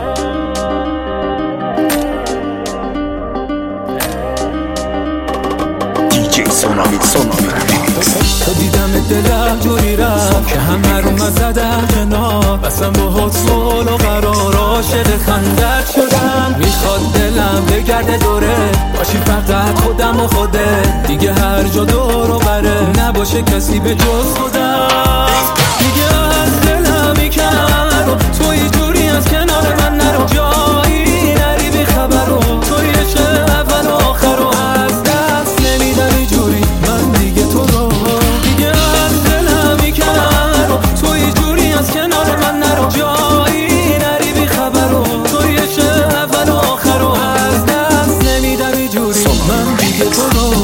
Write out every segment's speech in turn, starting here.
تو دیدم دلم جوری رفت که همه رو من زدم کنار، بسم باهات صلح و قرار عاشق خندت شدم. میخواد دلم بگرده دوره باشی فقط خودم و خودت، دیگه هر جا دور و بره نباشه کسی به جز خودم. دیگه از دلم میکنم رو توی جوری از کنار من نرو، جایی نری بی خبر رو توی عشق اول و آخر رو از دست نمیدم اینجوری من دیگه تو رو. دیگه از دلم میکنم رو توی جوری از کنار من نرو، جایی نری بی خبر رو توی عشق اول و آخر رو از دست نمیدم اینجوری من دیگه تو رو.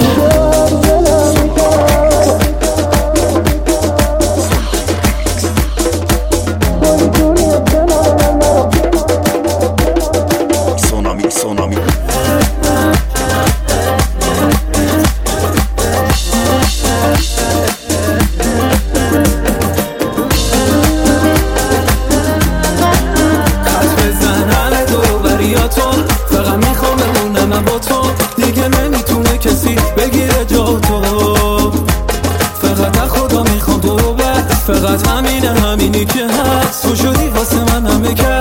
فقط میخوام بمونم با تو، دیگه نمیتونه کسی بگیره جا تو. فقط خدا میخوام تو رو بعد، فقط همینی که هست، تو شدی واسه من همه کرد.